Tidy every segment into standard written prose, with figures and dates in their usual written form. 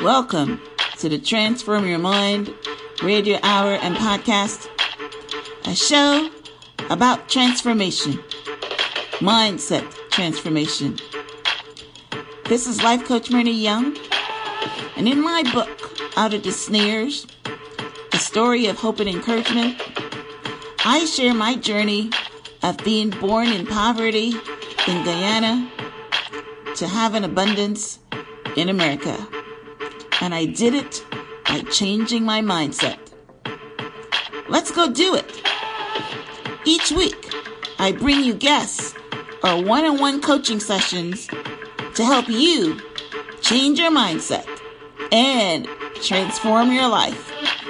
Welcome to the Transform Your Mind radio hour and podcast, a show about transformation, mindset transformation. This is Life Coach Myrna Young, and in my book, Out of the Snares, a story of hope and encouragement, I share my journey of being born in poverty in Guyana to have an abundance in America. And I did it by changing my mindset. Let's go do it. Each week, I bring you guests or one-on-one coaching sessions to help you change your mindset and transform your life.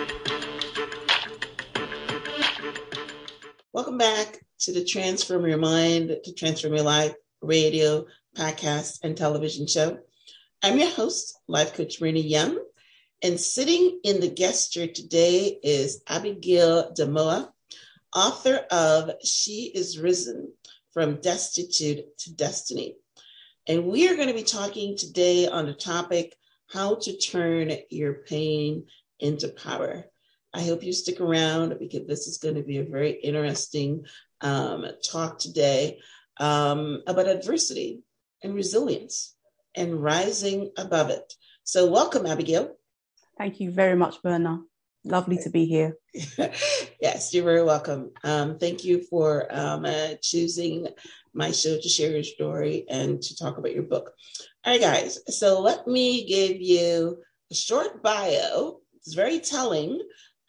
Welcome back to the Transform Your Mind to Transform Your Life radio, podcast, and television show. I'm your host, Life Coach Myrna Young, and sitting in the guest chair today is Abigail Damoah, author of She is Risen, From Destitute to Destiny. And we are going to be talking today on the topic, how to turn your pain into power. I hope you stick around because this is going to be a very interesting talk today about adversity and resilience and rising above it. So welcome, Abigail. Thank you very much, Myrna. Lovely to be here. Yes, you're very welcome. Thank you for choosing my show to share your story and to talk about your book. All right, guys. So let me give you a short bio. It's very telling,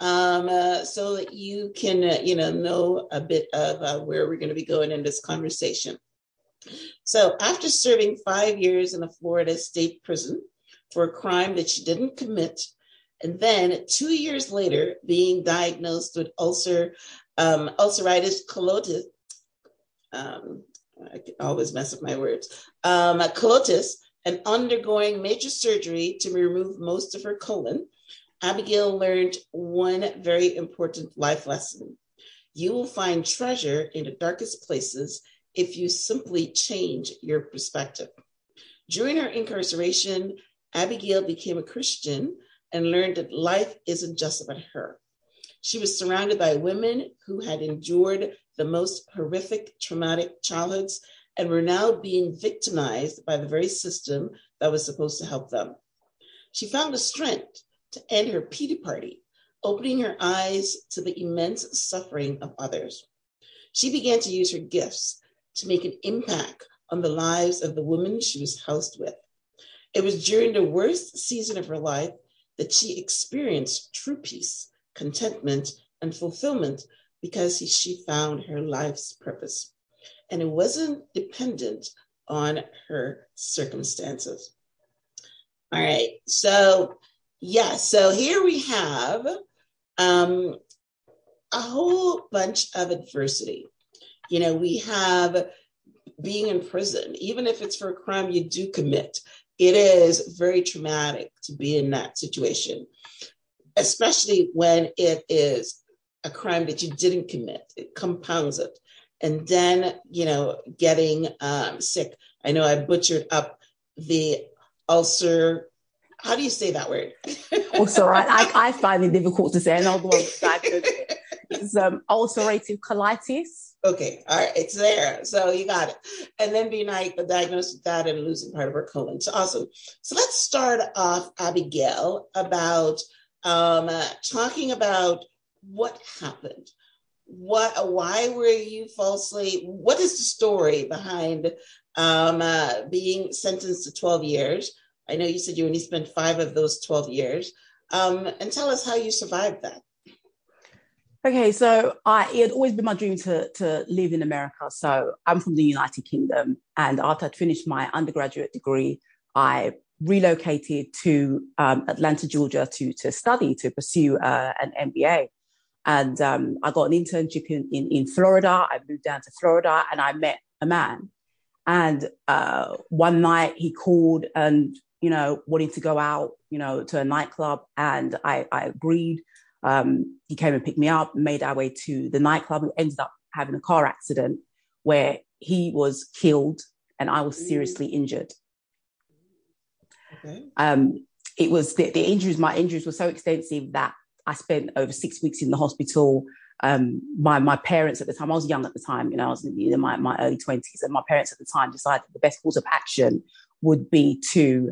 so that you can, know a bit of where we're going to be going in this conversation. So after serving 5 years in a Florida state prison for a crime that she didn't commit, and then 2 years later being diagnosed with ulcerative colitis, I always mess up my words, colitis, and undergoing major surgery to remove most of her colon, Abigail learned one very important life lesson. You will find treasure in the darkest places if you simply change your perspective. During her incarceration, Abigail became a Christian and learned that life isn't just about her. She was surrounded by women who had endured the most horrific, traumatic childhoods and were now being victimized by the very system that was supposed to help them. She found the strength to end her pity party, opening her eyes to the immense suffering of others. She began to use her gifts to make an impact on the lives of the women she was housed with. It was during the worst season of her life that she experienced true peace, contentment, and fulfillment because she found her life's purpose. And it wasn't dependent on her circumstances. All right, so here we have a whole bunch of adversity. We have being in prison, even if it's for a crime you do commit. It is very traumatic to be in that situation, especially when it is a crime that you didn't commit. It compounds it. And then, getting sick. I know I butchered up the ulcer. How do you say that word? Also, I find it difficult to say. Another one is ulcerative colitis. Okay, all right, it's there. So you got it. And then being diagnosed with that and losing part of her colon. So awesome. So let's start off, Abigail, about talking about what happened. Why were you falsely? What is the story behind being sentenced to 12 years? I know you said you only spent 5 of those 12 years. And tell us how you survived that. Okay, so it had always been my dream to live in America. So I'm from the United Kingdom. And after I'd finished my undergraduate degree, I relocated to Atlanta, Georgia to study, to pursue an MBA. And I got an internship in Florida. I moved down to Florida and I met a man. And one night he called and, wanting to go out, to a nightclub. And I agreed. He came and picked me up, made our way to the nightclub. We ended up having a car accident where he was killed and I was seriously injured. Okay. it was the injuries. My injuries were so extensive that I spent over 6 weeks in the hospital. My parents at the time, I was young at the time, I was in my early 20s, and my parents at the time decided the best course of action would be to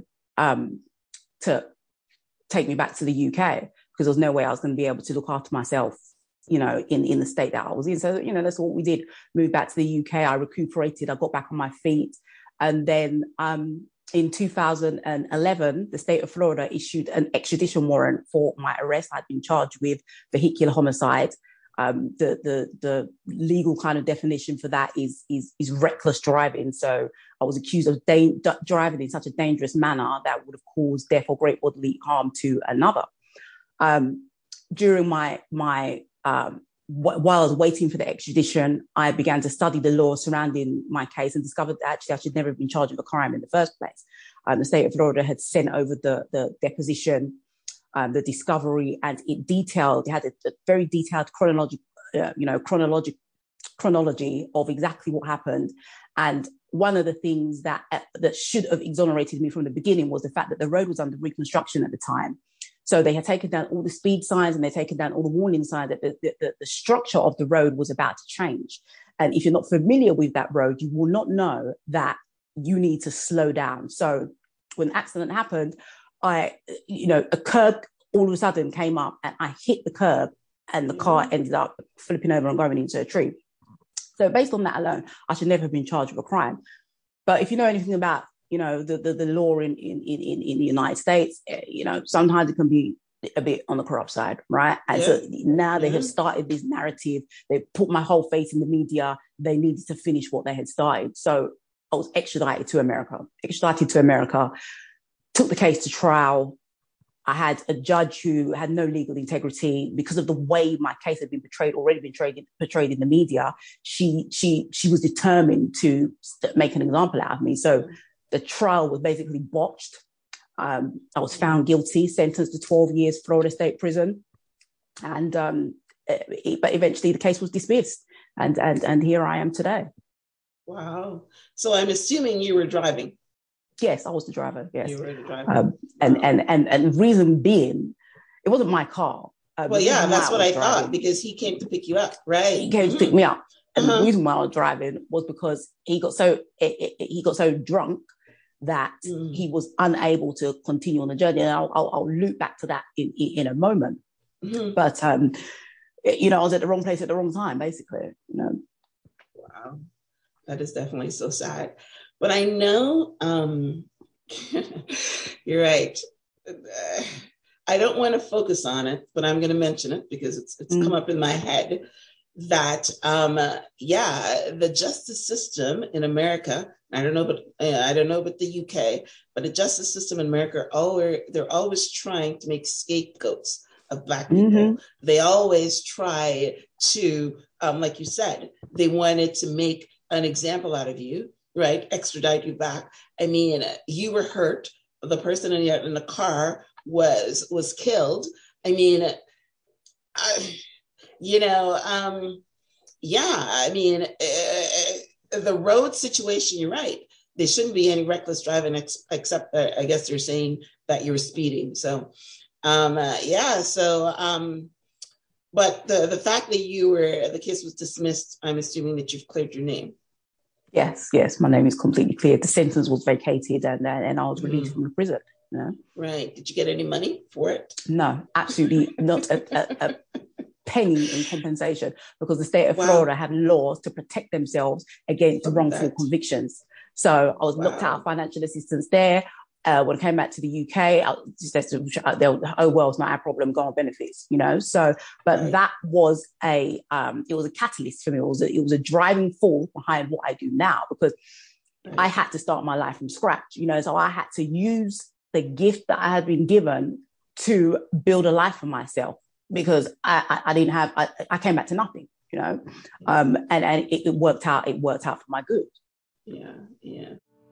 take me back to the UK, because there was no way I was going to be able to look after myself, in the state that I was in. So, that's what we did. Moved back to the UK. I recuperated. I got back on my feet. And then in 2011, the state of Florida issued an extradition warrant for my arrest. I'd been charged with vehicular homicide. The legal kind of definition for that is reckless driving. So I was accused of driving in such a dangerous manner that would have caused death or great bodily harm to another. During while I was waiting for the extradition, I began to study the law surrounding my case and discovered that actually I should never have been charged with a crime in the first place. The state of Florida had sent over the deposition, the discovery, and it had a very detailed chronology of exactly what happened. And one of the things that should have exonerated me from the beginning was the fact that the road was under reconstruction at the time. So they had taken down all the speed signs and they'd taken down all the warning signs that the structure of the road was about to change. And if you're not familiar with that road, you will not know that you need to slow down. So when the accident happened, a curb all of a sudden came up and I hit the curb and the car ended up flipping over and going into a tree. So based on that alone, I should never have been charged with a crime. But if you know anything about the law in the United States, sometimes it can be a bit on the corrupt side, right? And so now they have started this narrative. They put my whole face in the media. They needed to finish what they had started. So I was extradited to America, took the case to trial. I had a judge who had no legal integrity because of the way my case had been already portrayed in the media. She was determined to make an example out of me. So the trial was basically botched. I was found guilty, sentenced to 12 years Florida State Prison, but eventually the case was dismissed, and here I am today. Wow! So I'm assuming you were driving. Yes, I was the driver. Yes, you were the driver. And the reason being, it wasn't my car. That's what I thought, because he came to pick you up, right? He came to pick me up, and the reason why I was driving was because he got so drunk that he was unable to continue on the journey. And I'll loop back to that in a moment. Mm-hmm. But, I was at the wrong place at the wrong time, basically. Wow. That is definitely so sad. But I know, you're right. I don't want to focus on it, but I'm going to mention it because it's come up in my head that, the justice system in America, I don't know about the UK, but the justice system in America, they're always trying to make scapegoats of Black people. Mm-hmm. They always try to, like you said, they wanted to make an example out of you, right? Extradite you back. I mean, you were hurt. The person in the car was killed. I mean, the road situation, you're right. There shouldn't be any reckless driving except I guess they're saying that you were speeding. So, but the fact that the case was dismissed, I'm assuming that you've cleared your name. Yes, my name is completely cleared. The sentence was vacated and I was released from the prison. Right. Did you get any money for it? No, absolutely not a penny in compensation, because the state of Florida had laws to protect themselves against wrongful convictions. So I was looked out financial assistance there. When I came back to the UK, it's not our problem, go on benefits, So, but that was it was a catalyst for me. It was a driving force behind what I do now, because I had to start my life from scratch, So I had to use the gift that I had been given to build a life for myself, because I didn't have. I came back to nothing, and it worked out. It worked out for my good. Yeah.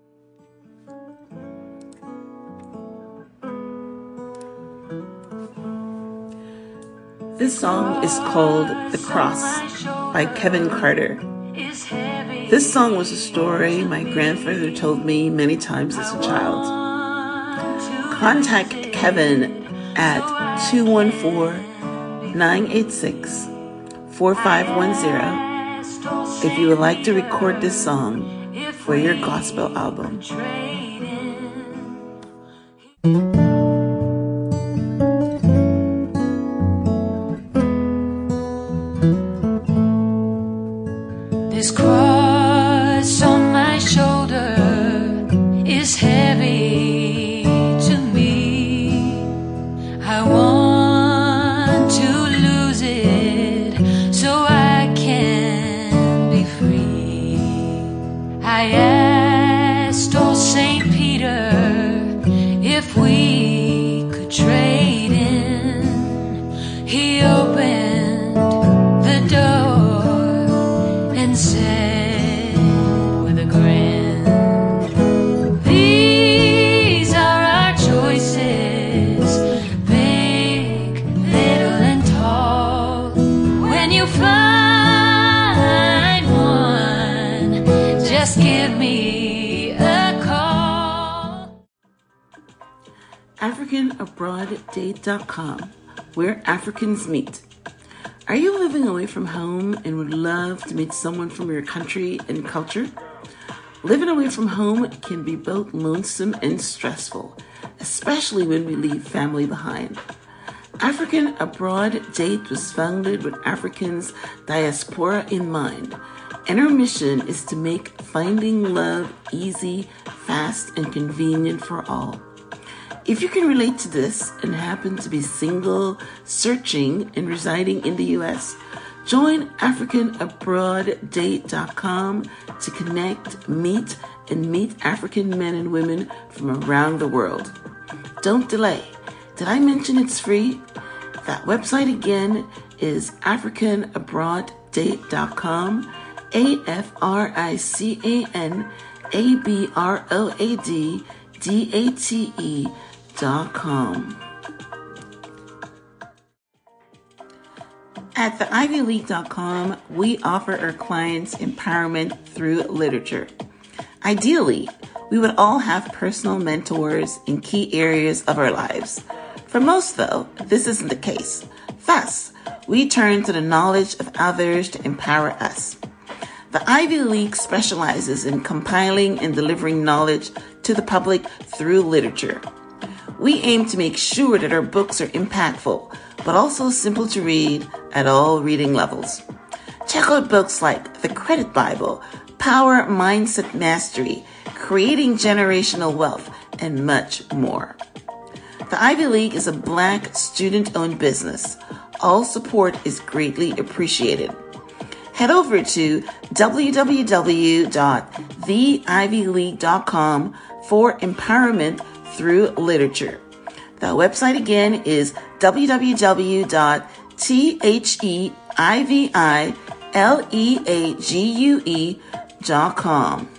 This song is called The Cross by Kevin Carter. This song was a story my grandfather told me many times as a child. Contact Kevin at 214-986-4510 if you would like to record this song for your gospel album. This cross on my shoulder is heavy to me. I want to lose it so I can be free. I asked old St. Peter if we could trade in. He opened the door and said with a grin, these are our choices, big, little, and tall. When you find one, just give me a call. AfricanAbroadDate.com, where Africans meet. Are you living away from home and would love to meet someone from your country and culture? Living away from home can be both lonesome and stressful, especially when we leave family behind. African Abroad Date was founded with Africans' diaspora in mind, and our mission is to make finding love easy, fast, and convenient for all. If you can relate to this and happen to be single, searching, and residing in the U.S., join AfricanAbroadDate.com to connect, meet African men and women from around the world. Don't delay. Did I mention it's free? That website again is AfricanAbroadDate.com, AfricanAbroadDate.com. At theivyleague.com, we offer our clients empowerment through literature. Ideally, we would all have personal mentors in key areas of our lives. For most, though, this isn't the case. Thus, we turn to the knowledge of others to empower us. The Ivy League specializes in compiling and delivering knowledge to the public through literature. We aim to make sure that our books are impactful, but also simple to read at all reading levels. Check out books like The Credit Bible, Power Mindset Mastery, Creating Generational Wealth, and much more. The Ivy League is a Black student-owned business. All support is greatly appreciated. Head over to www.theivyleague.com for empowerment through literature. The website again is www.theivyleague.com.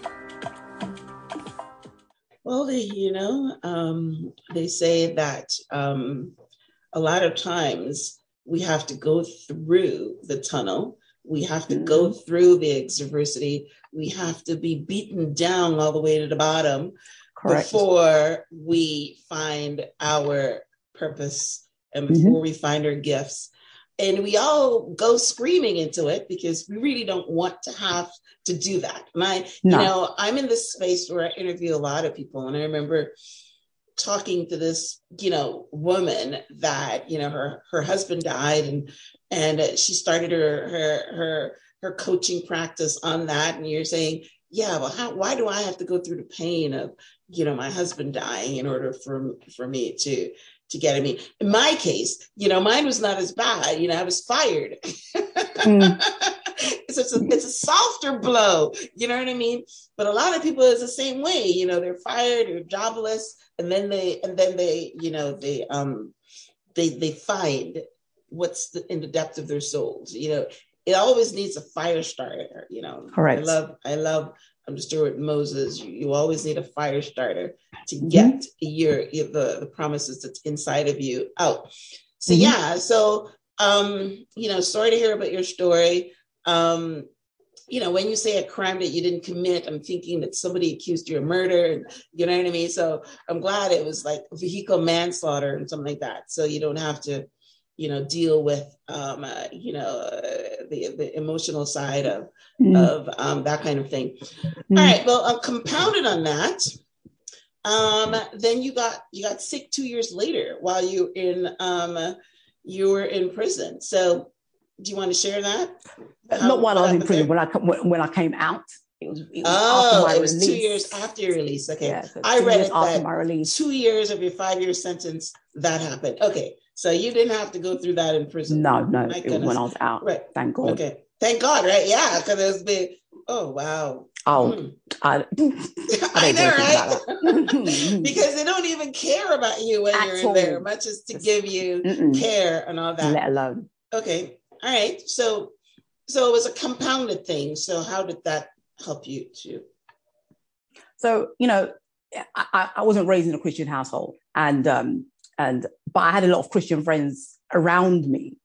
Well, they say that a lot of times we have to go through the tunnel. We have to go through the adversity. We have to be beaten down all the way to the bottom. Correct. Before we find our purpose and before we find our gifts. And we all go screaming into it because we really don't want to have to do that. And I'm in this space where I interview a lot of people. And I remember talking to this, woman that, her husband died and she started her coaching practice on that. And you're saying, yeah, well, why do I have to go through the pain of, my husband dying in order for me to get at me? In my case, mine was not as bad. I was fired. It's a softer blow. You know what I mean? But a lot of people is the same way. They're fired or jobless, and then they find what's in the depth of their souls. It always needs a fire starter. Correct. I love Stuart Moses. You always need a fire starter to get the promises that's inside of you out. So sorry to hear about your story. when you say a crime that you didn't commit, I'm thinking that somebody accused you of murder, and you know what I mean? So I'm glad it was like vehicle manslaughter and something like that. So you don't have to, deal with, the emotional side of that kind of thing. All right. Well, compounded on that, then you got sick 2 years later while you were in prison. So do you want to share that? Not while I was in prison. When I came out, it was after my release. 2 years after your release. Okay, yeah, so I read it after that my release. 2 years of your 5-year sentence that happened. Okay, so you didn't have to go through that in prison. No, it was when I was out. Right. Thank God. Okay, thank God. Right? Yeah, because it's been. Oh wow. Oh, I know, right? Because they don't even care about you when you're in there, much as to give you care and all that. Let alone. Okay. All right. So it was a compounded thing. So how did that help you too? So, I wasn't raised in a Christian household, but I had a lot of Christian friends around me,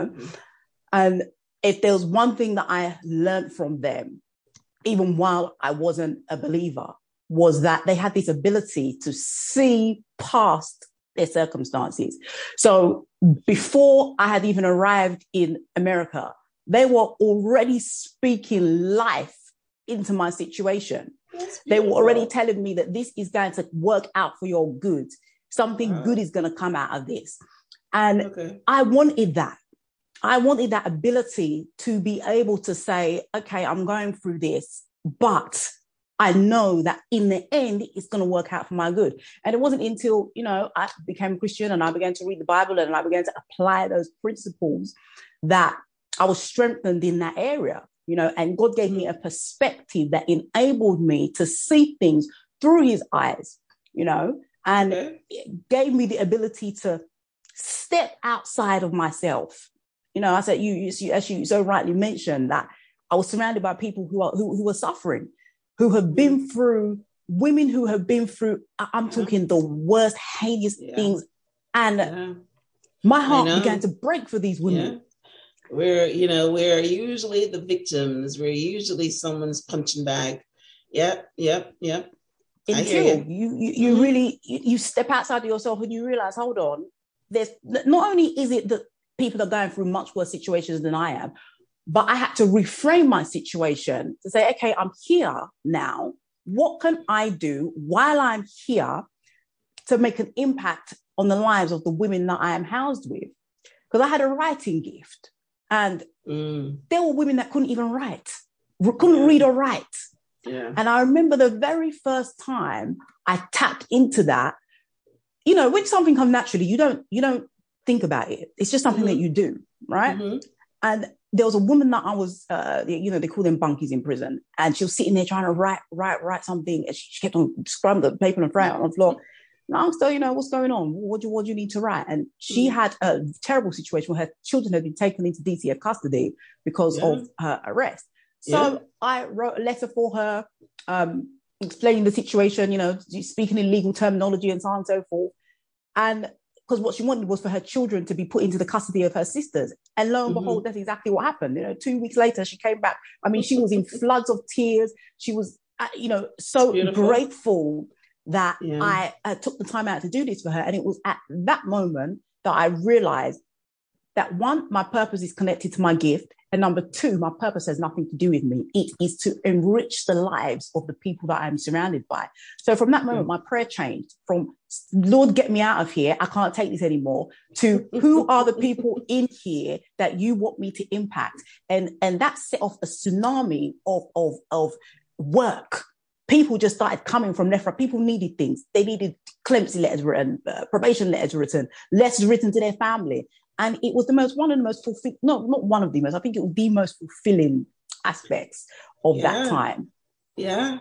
and if there was one thing that I learned from them, even while I wasn't a believer, was that they had this ability to see past their circumstances. So before I had even arrived in America, they were already speaking life into my situation. They were already telling me that this is going to work out for your good. Something good is going to come out of this. And I wanted that. I wanted that ability to be able to say, okay, I'm going through this, but I know that in the end, it's going to work out for my good. And it wasn't until, I became a Christian and I began to read the Bible and I began to apply those principles that I was strengthened in that area, and God gave me a perspective that enabled me to see things through his eyes, and it gave me the ability to step outside of myself. I said, as you so rightly mentioned, that I was surrounded by people who were suffering, who have been through, women who have been through, I'm talking the worst, heinous things. And my heart began to break for these women. We're usually the victims. We're usually someone's punching bag. Yep. Until you really, you step outside of yourself and you realize, hold on, there's not only is it that people are going through much worse situations than I am, but I had to reframe my situation to say, okay, I'm here now. What can I do while I'm here to make an impact on the lives of the women that I am housed with? Because I had a writing gift, and there were women that couldn't even write, couldn't read or write. Yeah. And I remember the very first time I tapped into that, when something comes naturally, you don't think about it. It's just something that you do, right? And there was a woman that I was, they call them bunkies in prison, and she was sitting there trying to write something, and she kept on scrubbing the paper and throwing it on the floor. And I asked her, what's going on? What do you need to write? And she had a terrible situation where her children had been taken into DCF custody because of her arrest. So I wrote a letter for her, explaining the situation, speaking in legal terminology and so on and so forth. And because what she wanted was for her children to be put into the custody of her sisters. And lo and behold, that's exactly what happened. 2 weeks later, she came back. I mean, she was in floods of tears. She was, so grateful that I took the time out to do this for her. And it was at that moment that I realized that, one, my purpose is connected to my gift. And number two, my purpose has nothing to do with me. It is to enrich the lives of the people that I'm surrounded by. So from that moment, my prayer changed from, Lord, get me out of here, I can't take this anymore, to who are the people in here that you want me to impact? And that set off a tsunami of work. People just started coming from left, right. People needed things. They needed clemency letters written, probation letters written, letters written to their family. And it was one of the most fulfilling, not one of the most, I think it was the most fulfilling aspects of that time. Yeah.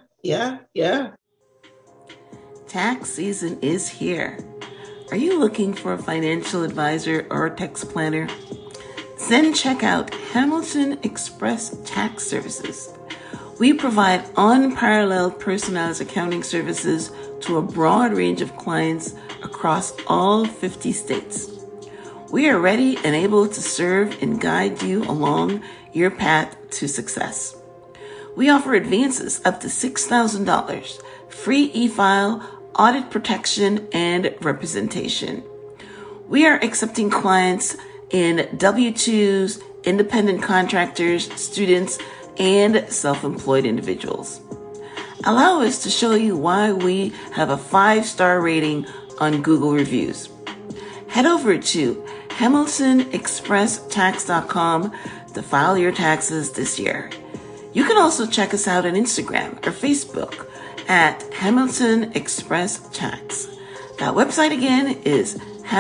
Tax season is here. Are you looking for a financial advisor or a tax planner? Then check out Hamilton Express Tax Services. We provide unparalleled personalized accounting services to a broad range of clients across all 50 states. We are ready and able to serve and guide you along your path to success. We offer advances up to $6,000, free e-file, audit protection, and representation. We are accepting clients in W-2s, independent contractors, students, and self-employed individuals. Allow us to show you why we have a 5-star rating on Google reviews. Head over to HamiltonExpressTax.com to file your taxes this year. You can also check us out on Instagram or Facebook at Hamilton Express Tax. That website again is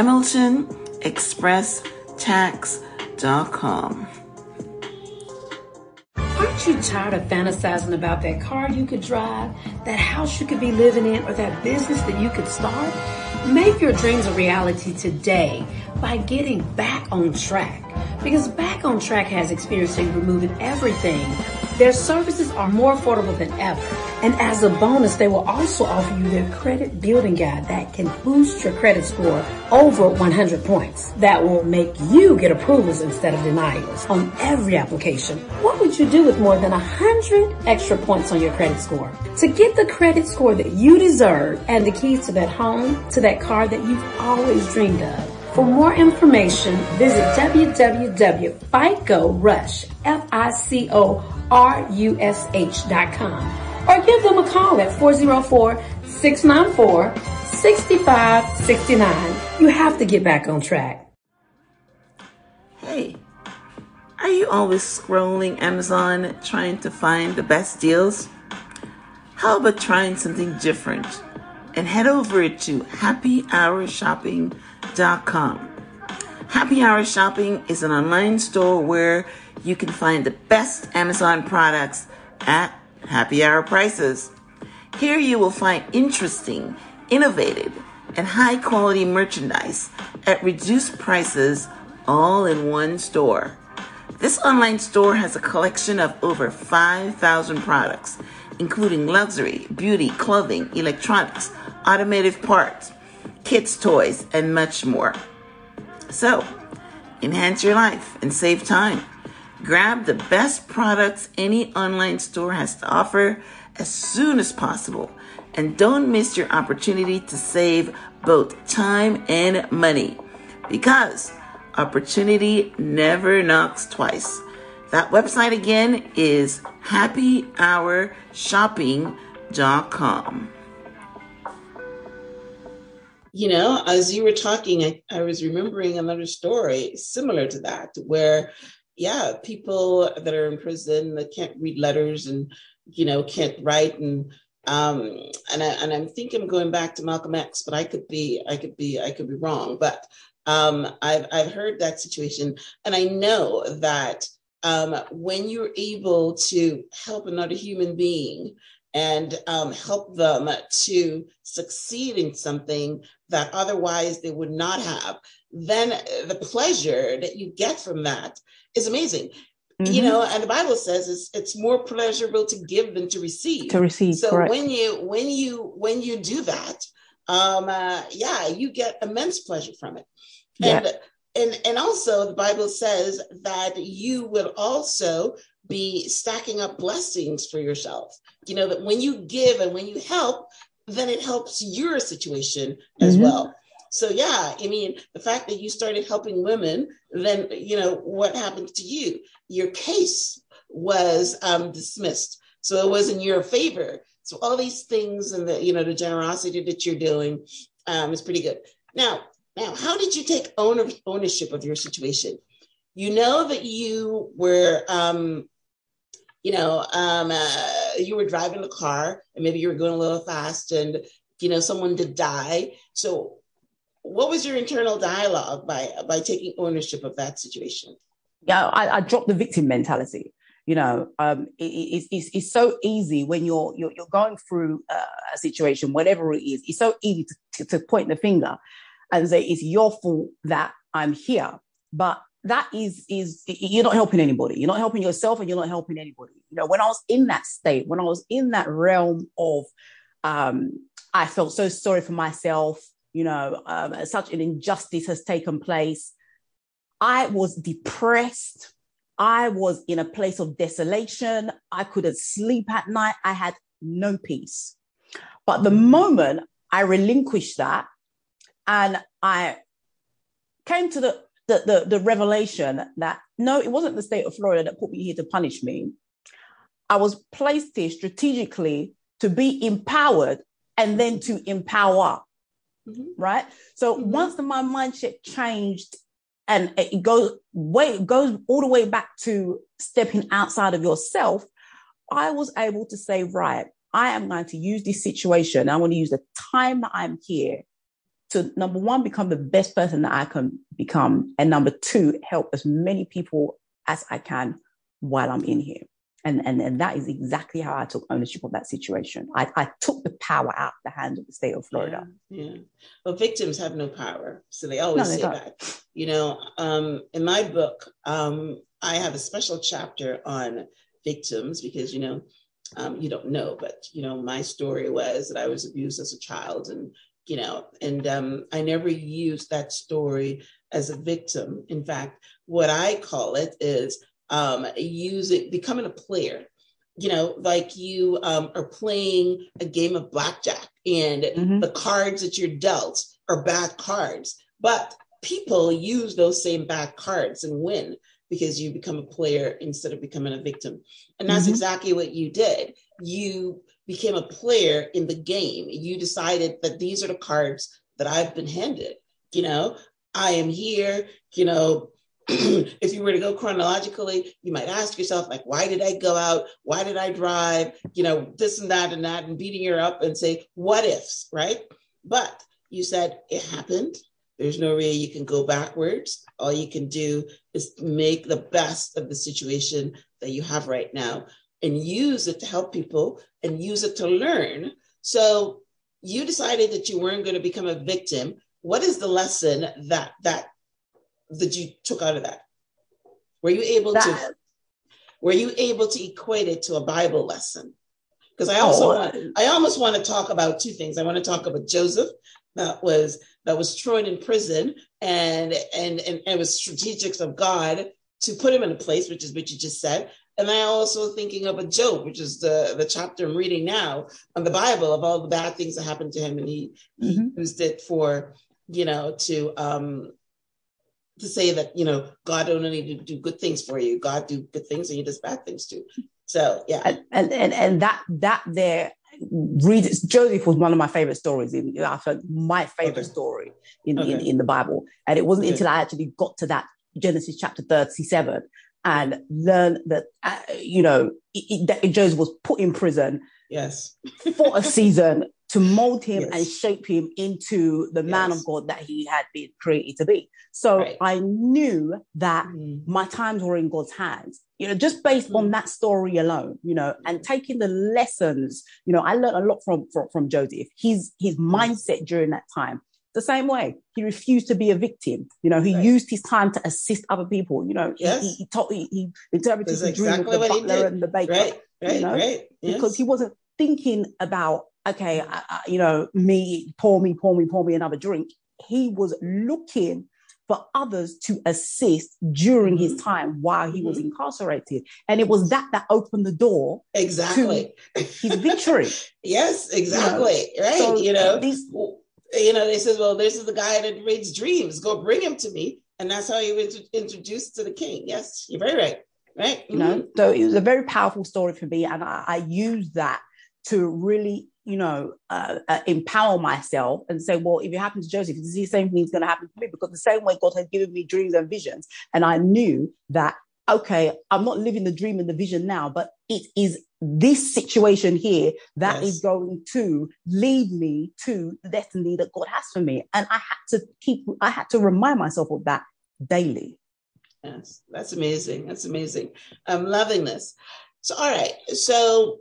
HamiltonExpressTax.com. Aren't you tired of fantasizing about that car you could drive, that house you could be living in, or that business that you could start? Make your dreams a reality today by getting back on track. Because Back on Track has experience in removing everything. Their services are more affordable than ever. And as a bonus, they will also offer you their credit building guide that can boost your credit score over 100 points. That will make you get approvals instead of denials on every application. What would you do with more than 100 extra points on your credit score? To get the credit score that you deserve and the keys to that home, to that car that you've always dreamed of. For more information, visit www.ficorush.com or give them a call at 404-694-6569. You have to get back on track. Hey, are you always scrolling Amazon trying to find the best deals? How about trying something different and head over to happyhourshopping.com. Happy Hour Shopping is an online store where you can find the best Amazon products at happy hour prices. Here you will find interesting, innovative, and high quality merchandise at reduced prices all in one store. This online store has a collection of over 5,000 products, including luxury, beauty, clothing, electronics, automotive parts, kids' toys, and much more. So, enhance your life and save time. Grab the best products any online store has to offer as soon as possible. And don't miss your opportunity to save both time and money, because opportunity never knocks twice. That website again is happyhourshopping.com. You know, as you were talking, I was remembering another story similar to that, where, yeah, people that are in prison that can't read letters and, you know, can't write, and I'm thinking I'm going back to Malcolm X, but I could be wrong. But I've heard that situation, and I know that when you're able to help another human being and help them to succeed in something that otherwise they would not have, then the pleasure that you get from that is amazing. Mm-hmm. You know, and the Bible says it's more pleasurable to give than to receive. To receive, so correct. when you do that, you get immense pleasure from it. Yeah. And also the Bible says that you will also be stacking up blessings for yourself. You know, that when you give and when you help, then it helps your situation as well. So, yeah, I mean, the fact that you started helping women, then, you know, what happened to you? Your case was dismissed. So it was in your favor. So all these things and the, you know, the generosity that you're doing is pretty good. Now, how did you take ownership of your situation? You know that you were, you were driving the car and maybe you were going a little fast and, you know, someone did die. So what was your internal dialogue by taking ownership of that situation? Yeah, I dropped the victim mentality. You know, it's so easy when you're going through a situation, whatever it is. It's so easy to point the finger and say it's your fault that I'm here. But that is you're not helping anybody. You're not helping yourself, and you're not helping anybody. You know, when I was in that state, when I was in that realm of, I felt so sorry for myself. You know, such an injustice has taken place. I was depressed. I was in a place of desolation. I couldn't sleep at night. I had no peace. But the moment I relinquished that, and I came to the revelation that no, it wasn't the state of Florida that put me here to punish me. I was placed here strategically to be empowered and then to empower, right? So once my mindset changed, and it goes all the way back to stepping outside of yourself, I was able to say, right, I am going to use this situation. I want to use the time that I'm here to, number one, become the best person that I can become. And number two, help as many people as I can while I'm in here. And that is exactly how I took ownership of that situation. I took the power out of the hands of the state of Florida. Yeah. Well, victims have no power. So they always say that. You know, in my book, I have a special chapter on victims because, you know, you don't know, but, you know, my story was that I was abused as a child and, you know, and I never used that story as a victim. In fact, what I call it is becoming a player, you know, like you are playing a game of blackjack and the cards that you're dealt are bad cards, but people use those same bad cards and win because you become a player instead of becoming a victim. And that's exactly what you did. You became a player in the game. You decided that these are the cards that I've been handed. You know, I am here, you know. If you were to go chronologically, you might ask yourself, like, why did I go out? Why did I drive? You know, this and that, and beating her up and say, what ifs, right? But you said it happened. There's no way you can go backwards. All you can do is make the best of the situation that you have right now and use it to help people and use it to learn. So you decided that you weren't going to become a victim. What is the lesson that you took out of that? Were you able to equate it to a Bible lesson? Because I almost want to talk about two things. I want to talk about Joseph that was thrown in prison and it was strategics of God to put him in a place, which is what you just said. And I also thinking of a Job, which is the chapter I'm reading now on the Bible of all the bad things that happened to him. And he used it for, you know, to say that, you know, God don't only do good things for you. God do good things and he does bad things too. So, yeah. And that there, Joseph was one of my favorite stories my favorite story in the Bible. And it wasn't until I actually got to that Genesis chapter 37 and learned that, that Joseph was put in prison for a season to mold him and shape him into the man of God that he had been created to be. So I knew that my times were in God's hands, you know, just based on that story alone, you know, and taking the lessons, you know, I learned a lot from Joseph, his mindset during that time. The same way, he refused to be a victim. You know, he used his time to assist other people. You know, he interpreted the dream of the butler and the baker. Because he wasn't thinking about, okay, me, pour me another drink. He was looking for others to assist during his time while he was incarcerated. And it was that opened the door to his victory. Yes, exactly. You know? Right. So they said, well, this is the guy that reads dreams. Go bring him to me. And that's how he was introduced to the king. Yes, you're very right. Right. You know, so it was a very powerful story for me. And I used that to really, empower myself and say, well, if it happened to Joseph, it's the same thing is going to happen to me, because the same way God had given me dreams and visions. And I knew that, okay, I'm not living the dream and the vision now, but it is this situation here that is going to lead me to the destiny that God has for me. And I had to remind myself of that daily. Yes, that's amazing. That's amazing. I'm loving this. So, all right. So,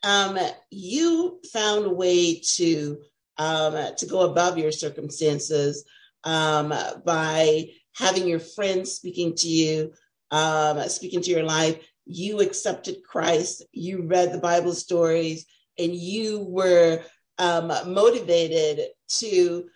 you found a way to go above your circumstances by having your friends speaking to you, speaking to your life. You accepted Christ. You read the Bible stories, and you were motivated to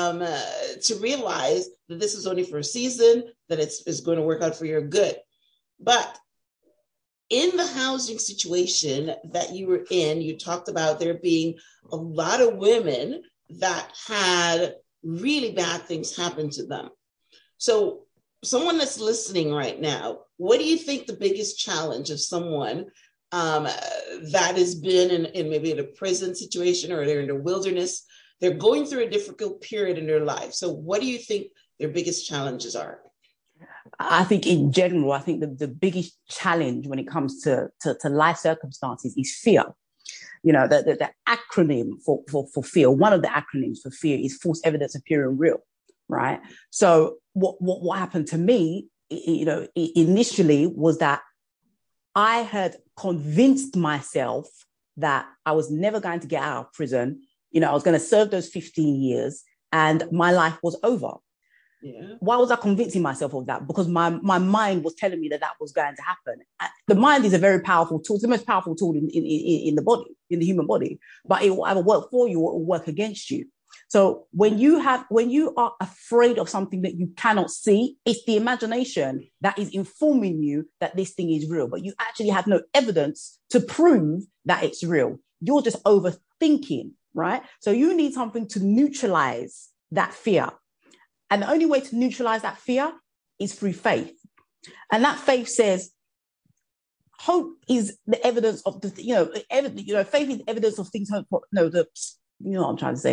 realize that this is only for a season, that it's going to work out for your good. But in the housing situation that you were in, you talked about there being a lot of women that had really bad things happen to them. So someone that's listening right now, what do you think the biggest challenge of someone that has been in maybe in a prison situation, or they're in the wilderness, they're going through a difficult period in their life. So what do you think their biggest challenges are? I think in general, I think the biggest challenge when it comes to life circumstances is fear. You know, the acronym for fear, one of the acronyms for fear is false evidence appearing real, right? So what happened to me, you know, initially was that I had convinced myself that I was never going to get out of prison. You know, I was going to serve those 15 years and my life was over. Yeah. Why was I convincing myself of that? Because my mind was telling me that was going to happen. The mind is a very powerful tool. It's the most powerful tool in the body, in the human body. But it will either work for you or it will work against you. So when you are afraid of something that you cannot see, it's the imagination that is informing you that this thing is real. But you actually have no evidence to prove that it's real. You're just overthinking, right? So you need something to neutralize that fear. And the only way to neutralize that fear is through faith. And that faith says, hope is the evidence of the, faith is evidence of things hoped for. No, you know what I'm trying to say.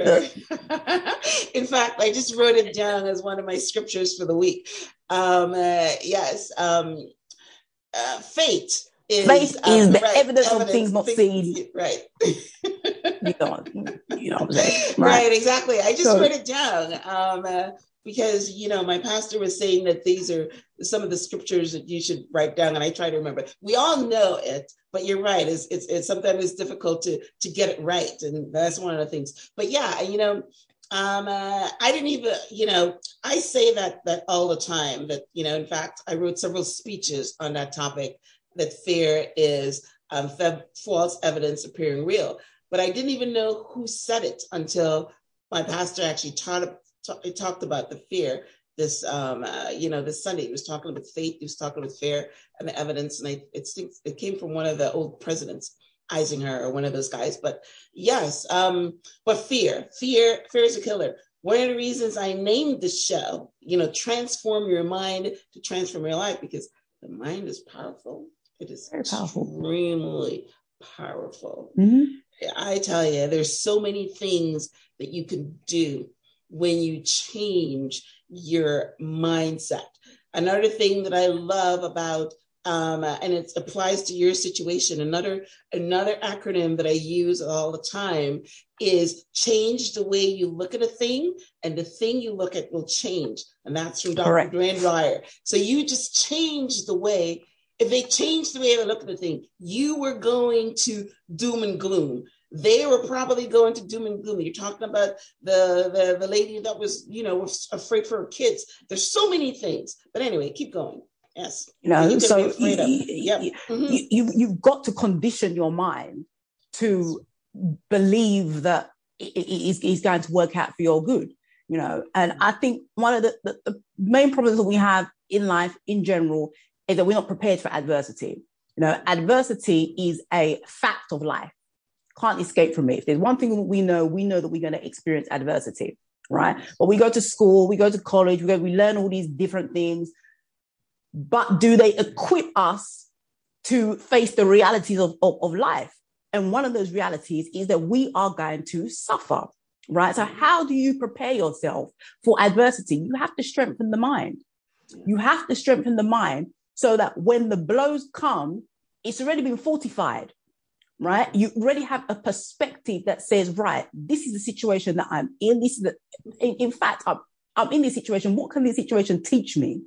In fact, I just wrote it down as one of my scriptures for the week. Faith is the evidence of things not seen. Right. you know what I'm saying? Right, exactly. I just wrote it down because, you know, my pastor was saying that these are some of the scriptures that you should write down, and I try to remember. We all know it, but you're right. It's sometimes it's difficult to get it right, and that's one of the things. But yeah, you know, I didn't even, you know, I say that all the time. That, you know, in fact, I wrote several speeches on that topic. That fear is false evidence appearing real. But I didn't even know who said it until my pastor actually talked about the fear this Sunday. He was talking about faith, he was talking about fear and the evidence. And it came from one of the old presidents, Eisenhower, or one of those guys. But yes, but fear is a killer. One of the reasons I named this show, you know, Transform Your Mind to Transform Your Life, because the mind is powerful. It is very powerful. Extremely powerful. Mm-hmm. I tell you, there's so many things that you can do when you change your mindset. Another thing that I love about, and it applies to your situation, another acronym that I use all the time is change the way you look at a thing, and the thing you look at will change. And that's from Dr. Duane Dwyer. So you just change the way. If they changed the way they look at the thing, you were going to doom and gloom. They were probably going to doom and gloom. You're talking about the lady that was, you know, was afraid for her kids. There's so many things. But anyway, keep going. Yes. You know, so you've got to condition your mind to believe that it's going to work out for your good. You know, and I think one of the main problems that we have in life in general is that we're not prepared for adversity. You know, adversity is a fact of life. Can't escape from it. If there's one thing that we know that we're going to experience adversity, right? But we go to school, we go to college, we learn all these different things. But do they equip us to face the realities of life? And one of those realities is that we are going to suffer, right? So how do you prepare yourself for adversity? You have to strengthen the mind. You have to strengthen the mind so that when the blows come, it's already been fortified, right? You already have a perspective that says, right, this is the situation that I'm in. This is in fact, I'm in this situation. What can this situation teach me?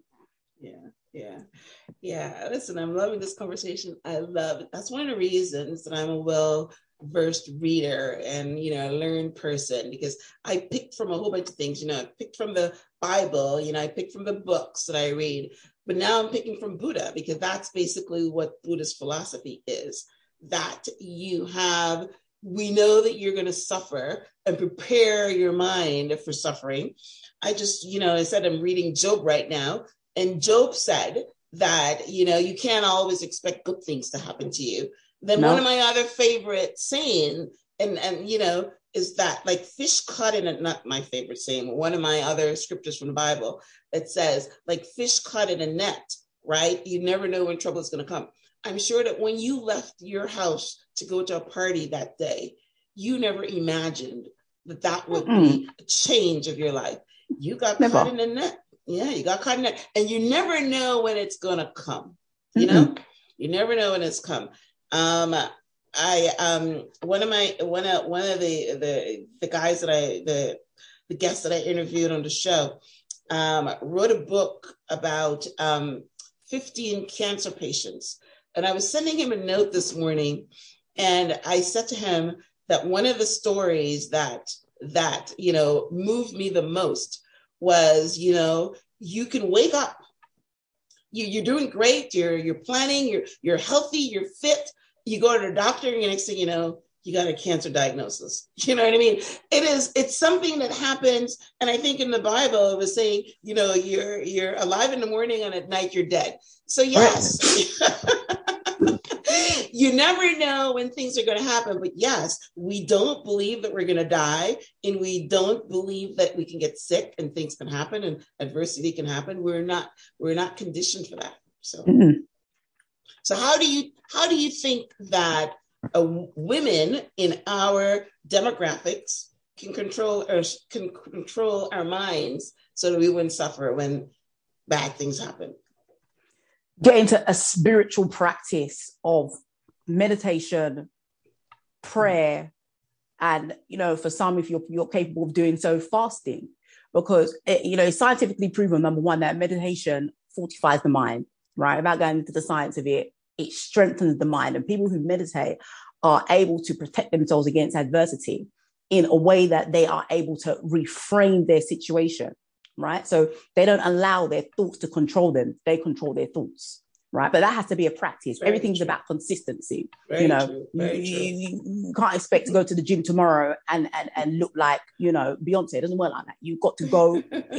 Yeah. Listen, I'm loving this conversation. I love it. That's one of the reasons that I'm a well-versed reader and, you know, a learned person, because I picked from a whole bunch of things. You know, I picked from the Bible, you know, I picked from the books that I read, but now I'm picking from Buddha, because that's basically what Buddha's philosophy is, that we know that you're going to suffer, and prepare your mind for suffering. I said I'm reading Job right now, and Job said that, you can't always expect good things to happen to you. Then No. one of my other favorite saying, and is that like fish caught in a, not my favorite saying, but one of my other scriptures from the Bible that says like fish caught in a net, right? You never know when trouble is going to come. I'm sure that when you left your house to go to a party that day, you never imagined that would be a change of your life. You got caught in a net. Yeah, you got caught in that. And you never know when it's going to come. You know, you never know when it's come. One of the guys that the guests that I interviewed on the show wrote a book about 15 cancer patients. And I was sending him a note this morning, and I said to him that one of the stories that moved me the most was, you can wake up, you're doing great, you're planning, you're healthy, you're fit. You go to the doctor, and the next thing you know, you got a cancer diagnosis. You know what I mean? It's something that happens. And I think in the Bible, it was saying, you're alive in the morning and at night you're dead. So yes, you never know when things are going to happen. But yes, we don't believe that we're going to die, and we don't believe that we can get sick and things can happen and adversity can happen. We're not conditioned for that. So, so how do you think that women in our demographics can control our minds so that we wouldn't suffer when bad things happen? Get into a spiritual practice of meditation, prayer, and for some, if you're capable of doing so, fasting, because it's scientifically proven, number one, that meditation fortifies the mind. Right, without going into the science of it, it strengthens the mind, and people who meditate are able to protect themselves against adversity in a way that they are able to reframe their situation. Right, so they don't allow their thoughts to control them; they control their thoughts. Right, but that has to be a practice. Very Everything's true. about consistency. Very true. Very You can't expect to go to the gym tomorrow and look like Beyonce. It doesn't work like that. You've got to go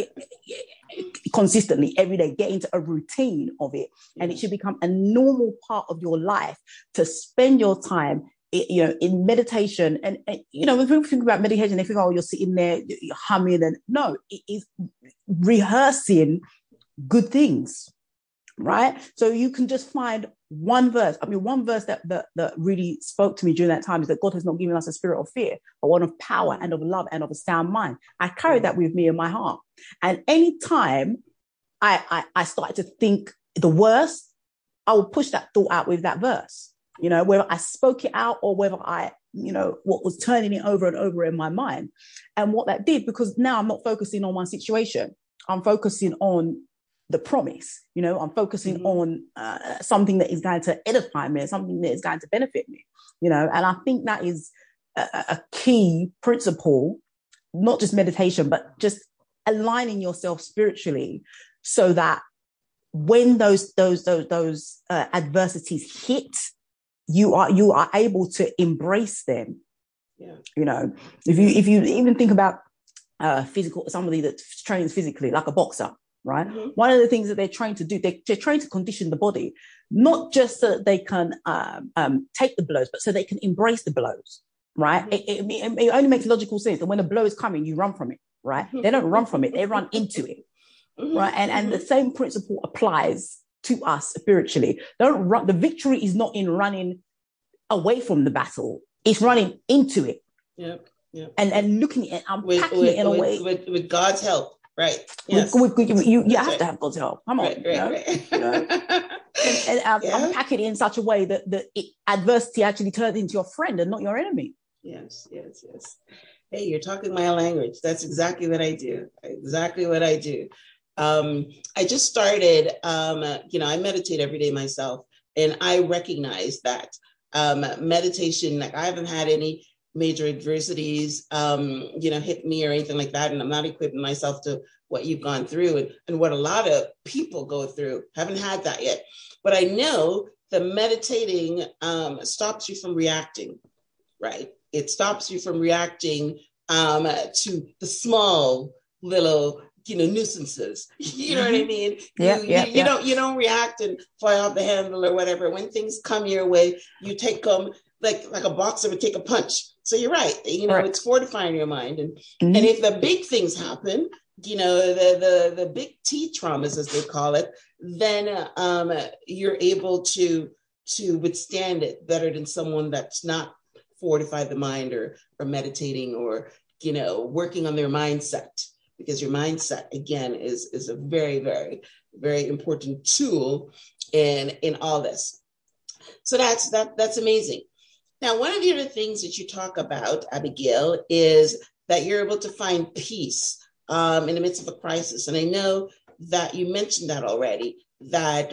consistently every day, get into a routine of it, and it should become a normal part of your life to spend your time in meditation. And when people think about meditation, they think, oh, you're sitting there, you're humming, and no, it is rehearsing good things. Right, so you can just find one verse. One verse that really spoke to me during that time is that God has not given us a spirit of fear, but one of power and of love and of a sound mind. I carry that with me in my heart, and anytime I started to think the worst, I would push that thought out with that verse. Whether I spoke it out or whether I, what was turning it over and over in my mind, and what that did, because now I'm not focusing on my situation, I'm focusing on the promise. I'm focusing on something that is going to edify me, something that is going to benefit me, and I think that is a key principle, not just meditation, but just aligning yourself spiritually so that when those adversities hit, you are able to embrace them. Yeah. If you even think about somebody that trains physically, like a boxer. Right. Mm-hmm. One of the things that they're trained to do, they're trained to condition the body, not just so that they can take the blows, but so they can embrace the blows. Right. Mm-hmm. It only makes logical sense that when a blow is coming, you run from it. Right. Mm-hmm. They don't run from it. They run into it. Mm-hmm. Right. And the same principle applies to us spiritually. Don't run. The victory is not in running away from the battle. It's running into it. Yep. Yep. And looking at unpacking it in a way. With God's help. Right. Yes. You have to have God's help. Come on. Right. And unpack it in such a way that adversity actually turns into your friend and not your enemy. Yes. Hey, you're talking my language. That's exactly what I do. I just started, I meditate every day myself, and I recognize that meditation, like I haven't had any major adversities, hit me or anything like that. And I'm not equipping myself to what you've gone through and what a lot of people go through. Haven't had that yet. But I know that meditating stops you from reacting, right? It stops you from reacting to the small little nuisances. You know what I mean? You don't react and fly off the handle or whatever. When things come your way, you take them like a boxer would take a punch. So you're right. It's fortifying your mind. And if the big things happen, the big T traumas, as they call it, then you're able to withstand it better than someone that's not fortified the mind or meditating or, working on their mindset. Because your mindset, again, is a very, very, very important tool in all this. So that's amazing. Now, one of the other things that you talk about, Abigail, is that you're able to find peace in the midst of a crisis. And I know that you mentioned that already, that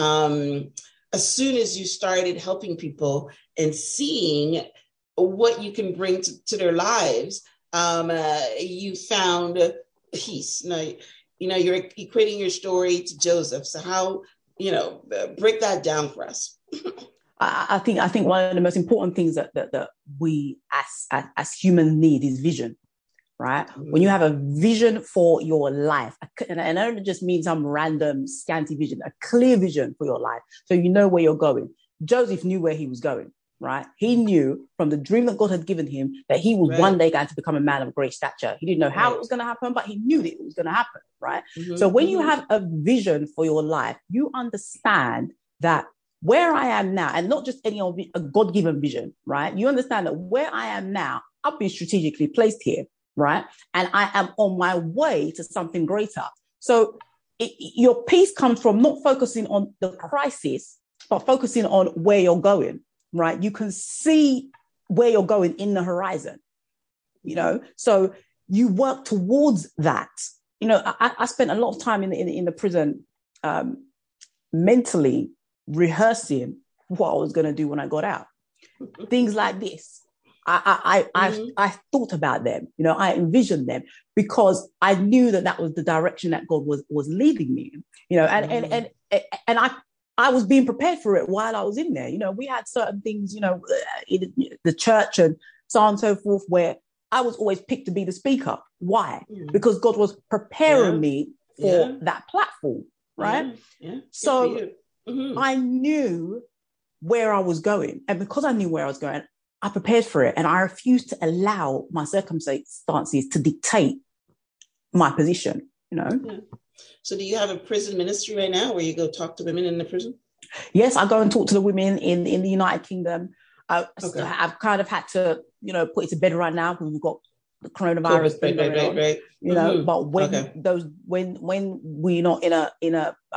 as soon as you started helping people and seeing what you can bring to their lives, you found peace. Now, you're equating your story to Joseph. So how, break that down for us. I think one of the most important things that we as humans need is vision, right? Mm-hmm. When you have a vision for your life, and I don't just mean some random scanty vision, a clear vision for your life, so you know where you're going. Joseph knew where he was going, right? He knew from the dream that God had given him that he was one day going to become a man of great stature. He didn't know how it was going to happen, but he knew that it was going to happen, right? Mm-hmm. So when you have a vision for your life, you understand that where I am now, and not just any of a God-given vision, right? You understand that where I am now, I've been strategically placed here, right? And I am on my way to something greater. So your peace comes from not focusing on the crisis, but focusing on where you're going, right? You can see where you're going in the horizon, so you work towards that. I spent a lot of time in the prison mentally rehearsing what I was going to do when I got out. Things like this. I thought about them, I envisioned them because I knew that was the direction that God was leading me, and I was being prepared for it while I was in there. We had certain things, in the church and so on and so forth, where I was always picked to be the speaker. Why? Because God was preparing me for that platform, right? Yeah. So I knew where I was going. And because I knew where I was going, I prepared for it. And I refused to allow my circumstances to dictate my position, Yeah. So do you have a prison ministry right now where you go talk to women in the prison? Yes, I go and talk to the women in the United Kingdom. I've kind of had to, put it to bed right now because we've got the coronavirus thing going on. Right. But when we're not in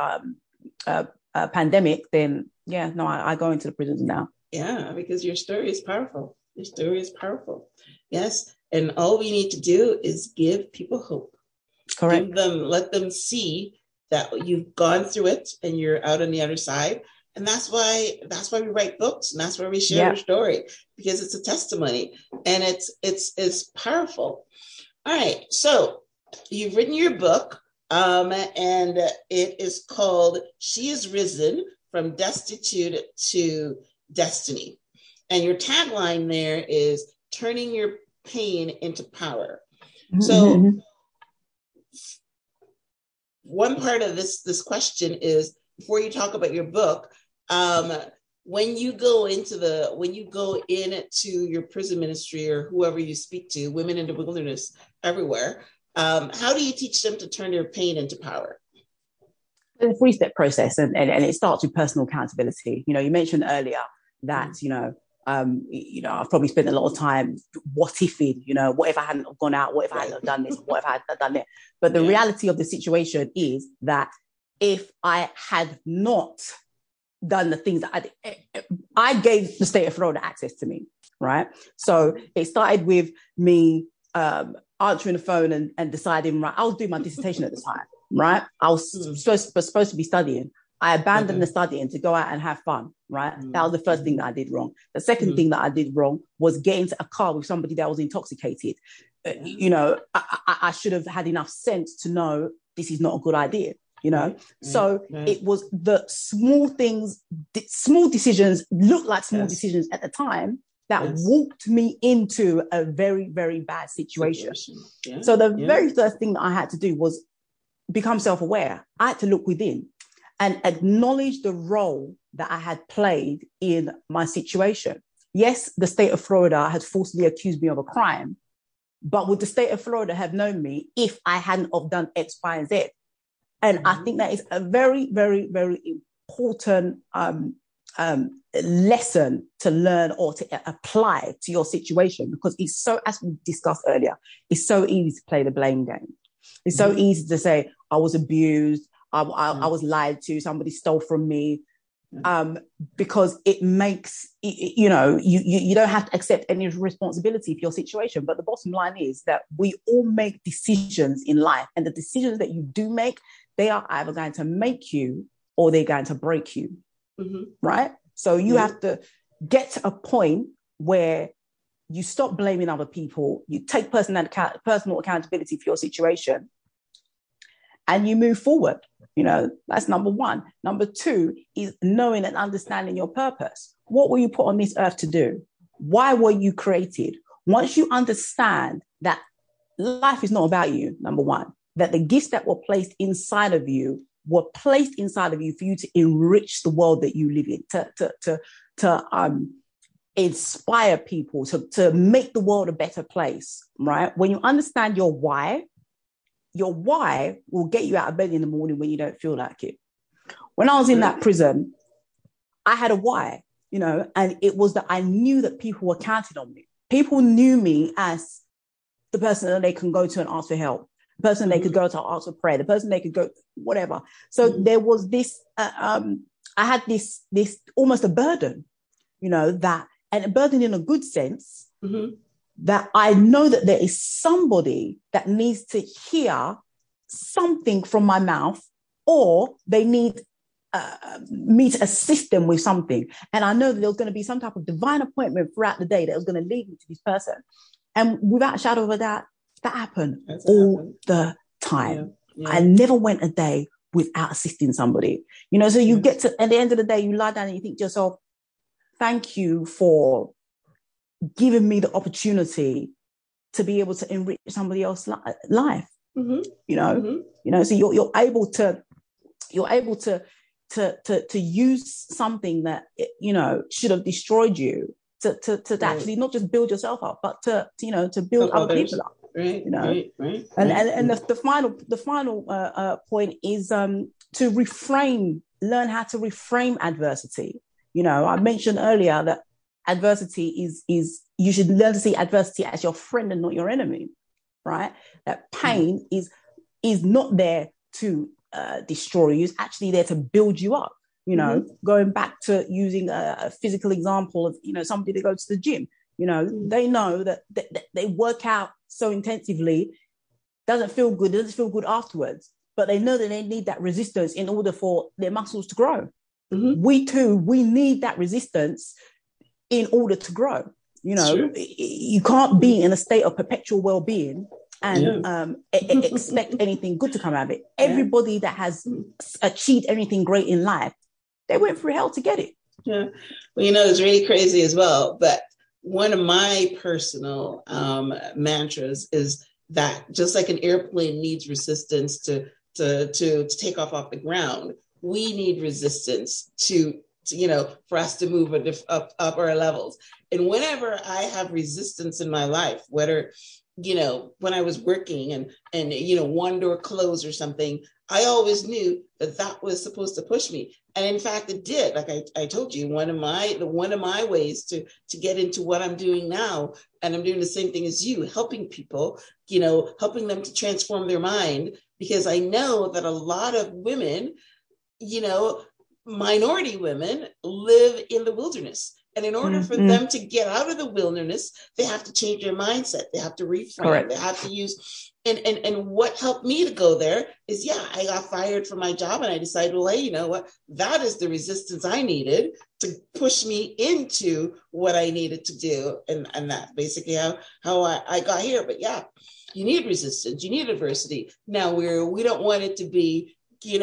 a pandemic, then I go into the prisons now. Yeah, because your story is powerful. Your story is powerful. Yes. And all we need to do is give people hope. Correct. Let them see that you've gone through it and you're out on the other side. And that's why we write books, and that's why we share your story, because it's a testimony and it's powerful. All right. So you've written your book, and it is called She Is Risen, From Destitute to Destiny. And your tagline there is turning your pain into power. Mm-hmm. So one part of this question is, before you talk about your book, when you go into your prison ministry or whoever you speak to, women in the wilderness everywhere, how do you teach them to turn their pain into power? It's a 3-step process, and it starts with personal accountability. You mentioned earlier that, I've probably spent a lot of time, what if I hadn't gone out? What if I hadn't done this? What if I had done that? But the reality of the situation is that if I had not done the things that I gave the state of Florida access to me, right? So it started with me answering the phone and deciding, right, I was doing my dissertation at the time, right? I was supposed to be studying. I abandoned the studying to go out and have fun, right? That was the first thing that I did wrong. The second thing that I did wrong was get into a car with somebody that was intoxicated. I should have had enough sense to know this is not a good idea, So it was the small things, small decisions, looked like small decisions at the time that walked me into a very, very bad situation. Yeah. So the very first thing that I had to do was become self-aware. I had to look within and acknowledge the role that I had played in my situation. Yes, the state of Florida had falsely accused me of a crime, but would the state of Florida have known me if I hadn't have done X, Y, and Z? And I think that is a very, very, very important lesson to learn or to apply to your situation, because it's so, as we discussed earlier, it's so easy to play the blame game. It's so easy to say, I was abused, I was lied to, somebody stole from me, because it makes, you don't have to accept any responsibility for your situation. But the bottom line is that we all make decisions in life, and the decisions that you do make, they are either going to make you or they're going to break you, right? So you have to get to a point where you stop blaming other people, you take personal accountability for your situation, and you move forward. That's number one. Number two is knowing and understanding your purpose. What were you put on this earth to do? Why were you created? Once you understand that life is not about you, number one, that the gifts that were placed inside of you were placed inside of you for you to enrich the world that you live in, to inspire people, to make the world a better place, right? When you understand your why will get you out of bed in the morning when you don't feel like it. When I was in that prison, I had a why, and it was that I knew that people were counting on me. People knew me as the person that they can go to and ask for help, the person they could go to ask for prayer, the person they could go, whatever. So there was this, I had this almost a burden, that, and a burden in a good sense, that I know that there is somebody that needs to hear something from my mouth, or they need me to assist them with something. And I know that there's going to be some type of divine appointment throughout the day that was going to lead me to this person. And without a shadow of a doubt, that happened the time. Yeah. I never went a day without assisting somebody. So you get to, at the end of the day, you lie down and you think to yourself, thank you for giving me the opportunity to be able to enrich somebody else's life. So you're able to use something that should have destroyed you to actually not just build yourself up, but to build other people up. Right. And the final point is to learn how to reframe adversity. I mentioned earlier that adversity is you should learn to see adversity as your friend and not your enemy, right? That pain is not there to destroy you, it's actually there to build you up. Going back to using a physical example of somebody that goes to the gym, they know that they work out so intensively, doesn't feel good afterwards, but they know that they need that resistance in order for their muscles to grow. We need that resistance in order to grow. You can't be in a state of perpetual well-being and expect anything good to come out of it. Everybody that has achieved anything great in life, they went through hell to get it. Yeah. Well, it's really crazy as well. But one of my personal mantras is that just like an airplane needs resistance to take off the ground, we need resistance to for us to move up our levels. And whenever I have resistance in my life, whether, when I was working and one door closed or something, I always knew that was supposed to push me. And in fact, it did. Like I told you, one of my ways to get into what I'm doing now, and I'm doing the same thing as you, helping people, helping them to transform their mind, because I know that a lot of women, minority women live in the wilderness. And in order for them to get out of the wilderness, they have to change their mindset. They have to reframe. Correct. They have to use, and what helped me to go there is, I got fired from my job and I decided, well, hey, you know what? That is the resistance I needed to push me into what I needed to do. And that's basically how I got here. But you need resistance. You need adversity. Now we don't want it to be,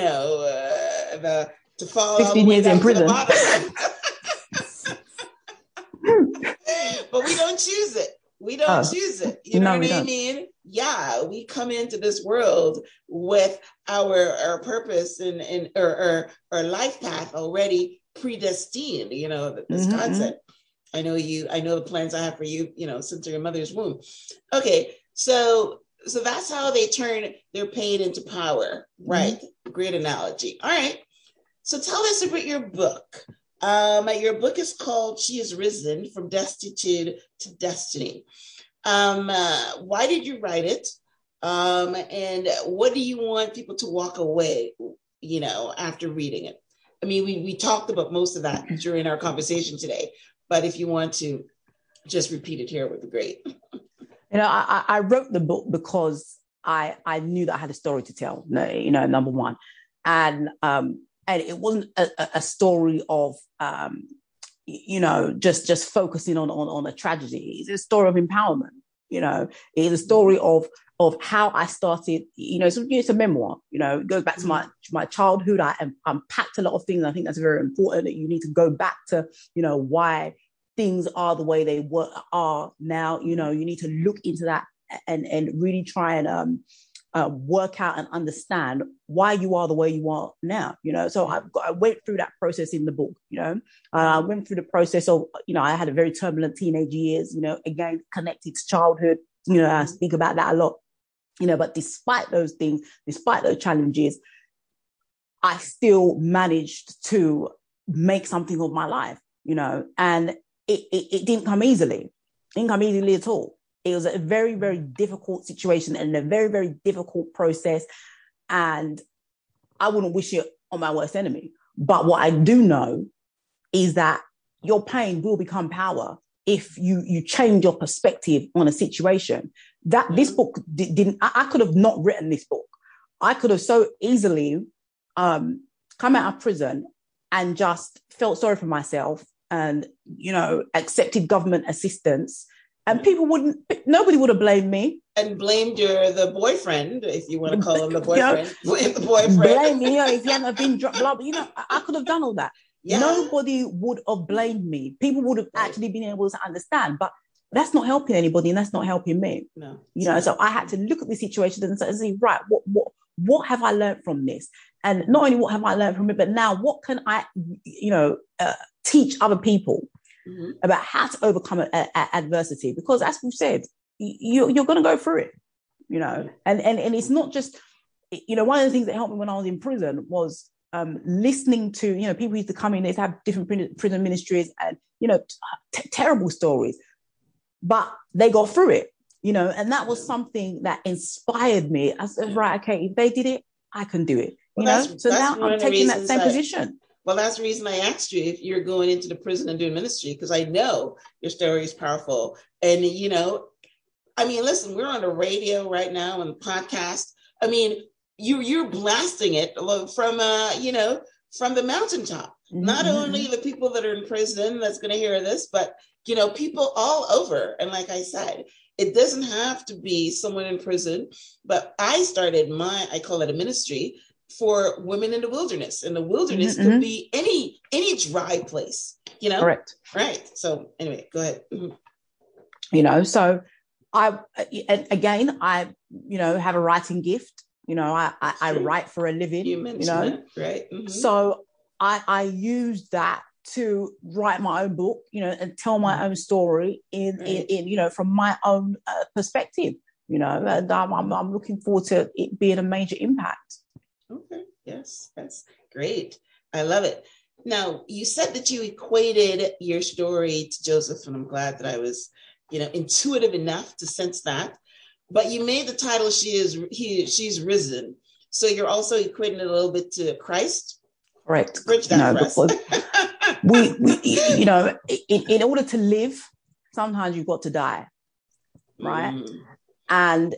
to fall 15 years in prison. But we don't choose it. We don't choose it. You know what I mean? Yeah, we come into this world with our purpose and or life path already predestined. You know, this concept. I know the plans I have for you, you know, since your mother's womb. Okay, so that's how they turn their pain into power, right? Great analogy. All right. So tell us about your book. Your book is called She Is Risen, From Destitute to Destiny. Why did you write it? And what do you want people to walk away, you know, after reading it? I mean, we talked about most of that during our conversation today, but if you want to just repeat it here, it would be great. You know, I wrote the book because I knew that I had a story to tell, you know, number one. And it wasn't a story of, you know, just focusing on a tragedy. It's a story of empowerment, you know. It's a story of how I started, you know, it's a memoir, you know. It goes back to my childhood. I unpacked a lot of things. I think that's very important, that you need to go back to, you know, why things are the way they are now. You know, you need to look into that and really try and work out and understand why you are the way you are now, you know. So I went through that process in the book, you know. I went through the process of, you know, I had a very turbulent teenage years, you know, again, connected to childhood, you know. I speak about that a lot, you know, but despite those things, despite those challenges, I still managed to make something of my life, you know, and it didn't come easily. It didn't come easily at all. It was a very, very difficult situation and a very, very difficult process. And I wouldn't wish it on my worst enemy. But what I do know is that your pain will become power if you change your perspective on a situation. That this book didn't, I could have not written this book. I could have so easily come out of prison and just felt sorry for myself and, you know, accepted government assistance. And nobody would have blamed me. And blamed the boyfriend, if you want to call him the boyfriend. Blame the boyfriend. Blame me, you know, if you hadn't been blah, you know, I could have done all that. Yeah. Nobody would have blamed me. People would have actually been able to understand. But that's not helping anybody, and that's not helping me. No. You know, so I had to look at the situation and say, right, what have I learned from this? And not only what have I learned from it, but now what can I, you know, teach other people about how to overcome adversity? Because as we've said, you're going to go through it, you know. And it's not just, you know, one of the things that helped me when I was in prison was listening to, you know, people used to come in, they'd have different prison ministries and, you know, terrible stories, but they got through it, you know. And that was something that inspired me. I said, right, okay, if they did it, I can do it, you know. So now I'm taking that same position. Well, that's the reason I asked you if you're going into the prison and doing ministry, because I know your story is powerful. And, you know, I mean, listen, we're on the radio right now and podcast. I mean, you're blasting it from, you know, from the mountaintop. Not only the people that are in prison that's going to hear this, but, you know, people all over. And like I said, it doesn't have to be someone in prison, but I started I call it a ministry for women in the wilderness. And the wilderness could be any dry place, you know? Correct. Right. So anyway, go ahead. You know, so I you know, have a writing gift. You know, I write for a living, you know, it, right. So I use that to write my own book, you know, and tell my own story in, you know, from my own perspective, you know, and I'm looking forward to it being a major impact. Okay. Yes, that's great. I love it. Now, you said that you equated your story to Joseph, and I'm glad that I was, you know, intuitive enough to sense that. But you made the title She's Risen. So you're also equating it a little bit to Christ? Correct. Bridge that for us. we you know, in order to live, sometimes you've got to die, right? And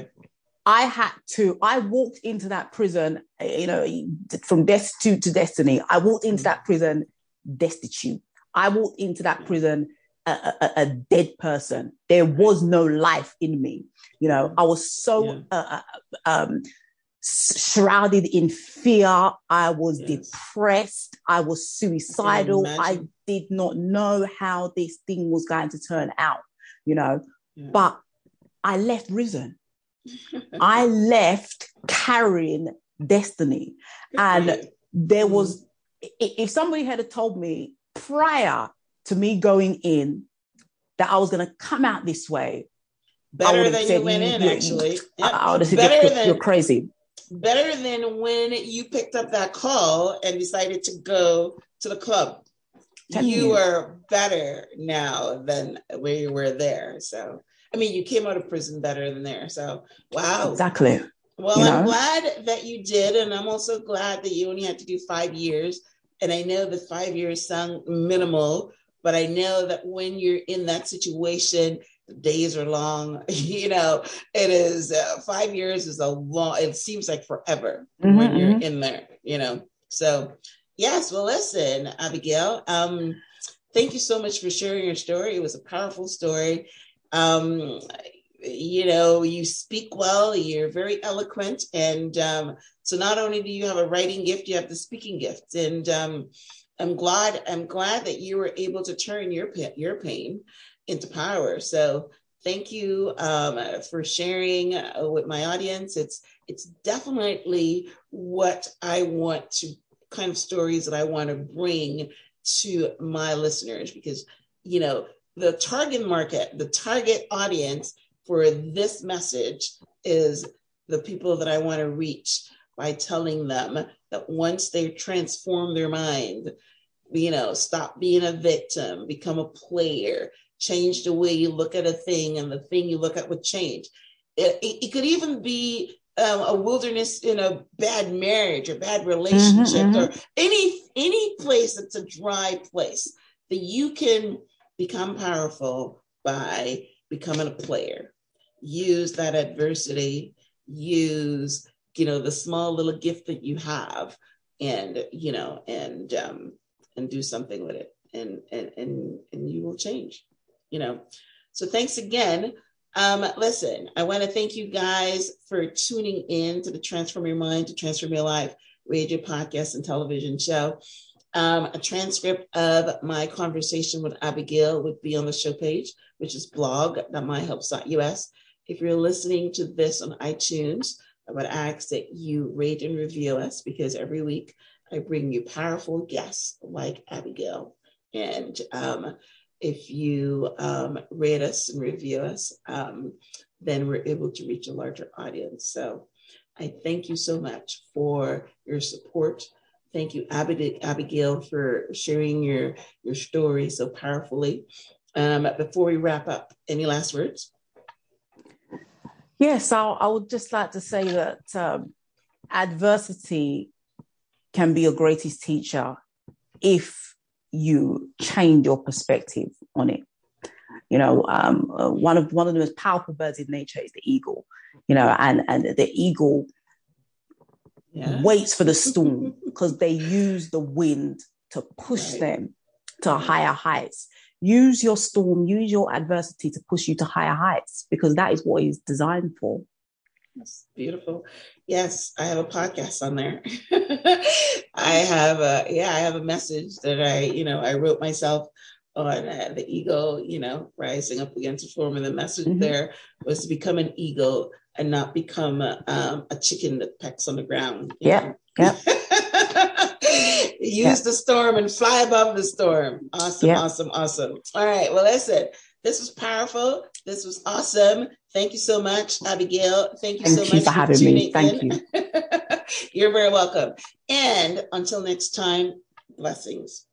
I walked into that prison, you know, from destitute to destiny. I walked into that prison destitute. I walked into that prison a dead person. There was no life in me. You know, I was so shrouded in fear. I was depressed. I was suicidal. I did not know how this thing was going to turn out, you know. Yeah. but I left risen. I left carrying destiny. And there was, if somebody had told me prior to me going in that I was going to come out this way, better than you went in, actually. Yep. I would have said, you're crazy. Better than when you picked up that call and decided to go to the club. You are better now than where you were there. So, I mean, you came out of prison better than there. So, wow. Exactly. Well, I'm glad that you did. And I'm also glad that you only had to do 5 years. And I know the 5 years sound minimal, but I know that when you're in that situation, the days are long. It is 5 years is a long, it seems like forever when you're in there, So, yes, well, listen, Abigail, thank you so much for sharing your story. It was a powerful story. You speak well, you're very eloquent. And so not only do you have a writing gift, you have the speaking gift. And I'm glad that you were able to turn your pain into power. So thank you for sharing with my audience. It's definitely what I want to, kind of stories that I want to bring to my listeners, because, the target market, the target audience for this message is the people that I want to reach by telling them that once they transform their mind, stop being a victim, become a player, change the way you look at a thing, and the thing you look at would change. It could even be a wilderness in a bad marriage or bad relationship, or any place that's a dry place, that you can become powerful by becoming a player. Use that adversity, use, the small little gift that you have, and, and do something with it, and you will change, So thanks again. Listen, I want to thank you guys for tuning in to the Transform Your Mind to Transform Your Life radio, podcast, and television show. A transcript of my conversation with Abigail would be on the show page, which is blog.myhelps.us. If you're listening to this on iTunes, I would ask that you rate and review us, because every week I bring you powerful guests like Abigail. And if you rate us and review us, then we're able to reach a larger audience. So I thank you so much for your support. Thank you, Abigail, for sharing your story so powerfully. Before we wrap up, any last words? Yes, I would just like to say that adversity can be your greatest teacher if you change your perspective on it. One of the most powerful birds in nature is the eagle. And the eagle waits for the storm, because they use the wind to push them to higher heights. Use your storm, use your adversity to push you to higher heights, because that is what it's designed for. That's beautiful. Yes, I have a podcast on there. I have a message that I wrote myself on the eagle, rising up against the storm. And the message there was to become an eagle and not become a chicken that pecks on the ground. Yeah. Use the storm and fly above the storm. Awesome, awesome. All right. Well, listen, this was powerful. This was awesome. Thank you so much, Abigail. Thank you so much for having me. Thank you. You're very welcome. And until next time, blessings.